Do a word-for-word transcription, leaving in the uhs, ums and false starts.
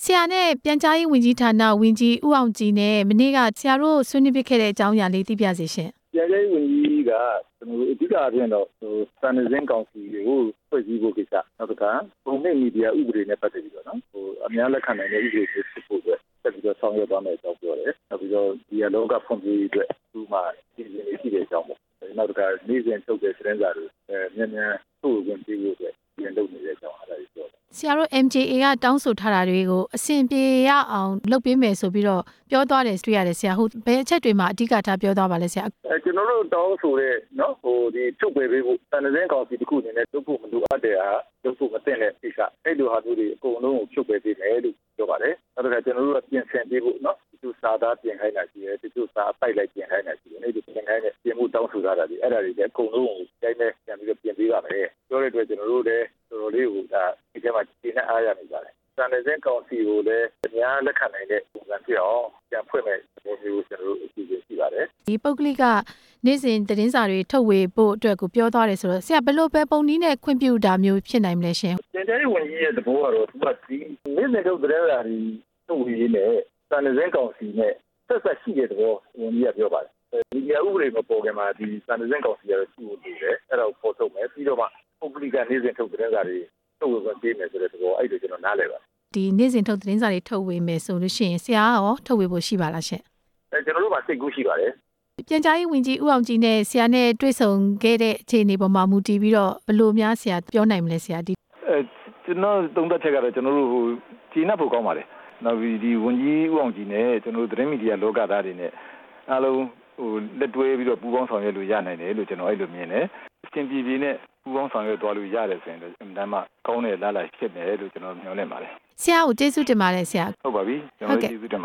ဆရာနဲ့ပြန်ကြားရေးဝန်ကြီးဌာနဝန်ကြီးဦးအောင်ကြည်နဲ့မနေ့ကဆရာတို့ဆွေးနွေးခဲ့တဲ့အကြောင်းအရာလေးသိပြစေရှင်ပြန်ကြားရေးဝန်ကြီးကကျွန်တော်အဓိကအပြင်တော့ဟိုစံနေစင်းကောင်စီကိုဖွဲ့စည်းဖို့ကိစ္စနောက်တစ်ခါပုံမှန်မီဒီယာဥပဒေနဲ့ပတ်သက်ပြီးတော့နော်ဟိုအများလက်ခံနိုင်တဲ့ဥပဒေတွေဖြစ်ဖို့အတွက်ဆက်ပြီးတော့ဆောင်ရွက်သွားမယ်အကြောင်းပြောတယ်နောက်ပြီးတော့ဒီအလောကဖွံ့ဖြိုးရေးအတွက်ဒီမှာဒီလိုနေရှိတဲ့အကြောင်းပေါ့နောက်တစ်ခါနေ့စဉ်ထုတ်တဲ့သတင်းစာတွေအဲမြန်မြန်ထုတ်ဝင်ပြီးဖို့အတွက်ပြန်လုပ်နေတဲ့အကြောင်းအားလည်းပြောတယ်ဆရာတို့ M J A ကတောင်းဆိုထားတာတွေကိုအဆင်ပြေရအောင်လုပ်ပေးမယ်ဆိုပြီးတော့ပြောသွားတယ်တွေ့ရတယ်ဆရာဟုတ်ဘယ်အချက်တွေမှာအဓိကထားပြောသွားပါလဲဆရာအဲကျွန်တော်တို့တောင်းဆိုတဲ့နော်ဟိုဒီထုတ်ပေးပေးဖို့စံနေစင်းကောင်စီတစ်ခုအနေနဲ့လုပ်ဖို့မလိုအပ်တဲ့ဟာလုပ်ဖို့မသင့်တဲ့ကိစ္စအဲ့လိုဟာမျိုးတွေအကုန်လုံးကိုထုတ်ပေးပေးမယ်လို့ပြောပါတယ်နောက်တစ်ခါကျွန်တော်တို့ကပြင်ဆင်ပေးဖို့နော်ဒီလိုစာသားပြင်ခိုင်းတာရှိတယ်ဒီလိုစာအပိုက်လိုက်ပြင်ခိုင်းတာရှိတယ်အဲ့ဒီပြင်ခိုင်းတဲ့ပြင်မှုတောင်းဆိုထားတာဒီအဲ့ဒါတွေလည်းအကုန်လုံးကိုတိုင်းနဲ့ပြန်ပြီးတော့ပြင်ပေးပါမယ်ပြောတဲ့အတွက်ကျွန်တော်တို့လည်းတော်တော်လေးကိုဒါဒီထဲမှာဒီနဲ့အားရနေပါတယ်စံနေစင်းကောင်စီကိုလည်းအများလက်ခံနိုင်တဲ့ပုံစံဖြစ်အောင်ပြန်ဖွင့်မယ်ပုံမျိုးကျွန်တော်တို့အစီအစဉ်ရှိပါတယ်ဒီပုဂ္ဂလိကနေ့စဉ်သတင်းစာတွေထုတ်ဝေဖို့အတွက်ကိုပြောသွားတယ်ဆိုတော့ဆရာဘယ်လိုပဲပုံနည်းနဲ့ခွင့်ပြုတာမျိုးဖြစ်နိုင်မလဲရှင်ပြန်ကြားရေးဝန်ကြီးရဲ့သဘောကတော့သူကဒီနေ့စဉ်ထုတ်သတင်းစာတွေထုတ်ဝေနဲ့စံနေစင်းကောင်စီနဲ့ဆက်ဆက်ရှိတဲ့သဘောဝန်ကြီးကပြောပါတယ်မီဒီယာဥပဒေမပေါ်ခင်မှာဒီစံနေစင်းကောင်စီကတော့ရှိဖို့လိုတယ်အဲ့ဒါကိုပေါ်ထုတ်မယ်ပြီးတော့မှပုဂ္ဂလိကနေ့စဉ်ထုတ်သတင်းစာတွေထုတ်ဝေခွင့်ပေးမယ်ဆိုတဲ့သဘောအဲ့ဒါကျွန်တော်နားလည်ပါတယ်ဒီနေ့စဉ်ထုတ်သတင်းစာတွေထုတ်ဝေမယ်ဆိုလို့ရှိရင်ဆရာရောထုတ်ဝေဖို့ရှိပါလားရှင်အဲကျွန်တော်တို့ကစိတ်ကူးရှိပါတယ်ပြန်ကြားရေးဝန်ကြီးဦးအောင်ကြည်နဲ့ဆရာနဲ့တွေ့ဆုံခဲ့တဲ့အခြေအနေပေါ်မှာမူတည်ပြီးတော့ဘယ်လိုများဆရာပြောနိုင်မလဲဆရာဒီအဲကျွန်တော်သုံးသပ်ချက်ကတော့ကျွန်တော်တို့ဟိုကျင်းနှက်ဖို့ကောင်းပါတယ်နောက်ပြီးဒီဝန်ကြီးဦးအောင်ကြည်နဲ့ကျွန်တော်တို့သတင်းမီဒီယာလောကသားတွေနဲ့အားလုံးဟိုလက်တွဲပြီးတော့ပူးပေါင်းဆောင်ရွက်လို့ရနိုင်တယ်လို့ကျွန်တော်အဲ့လိုမြင်တယ်အရှင်ပြည်ပြည်နဲ့ပူးပေါင်းဆောင်ရွက်သွားလို့ရတယ်ဆိုရင်တော့အမှန်တမ်းကောင်းတဲ့လားလားဖြစ်မယ်လို့ကျွန်တော်မျှော်လင့်ပါတယ်ဆရာကိုကျေးဇူးတင်ပါတယ်ဆရာဟုတ်ပါပြီကျွန်တော်ကျေးဇူးတင်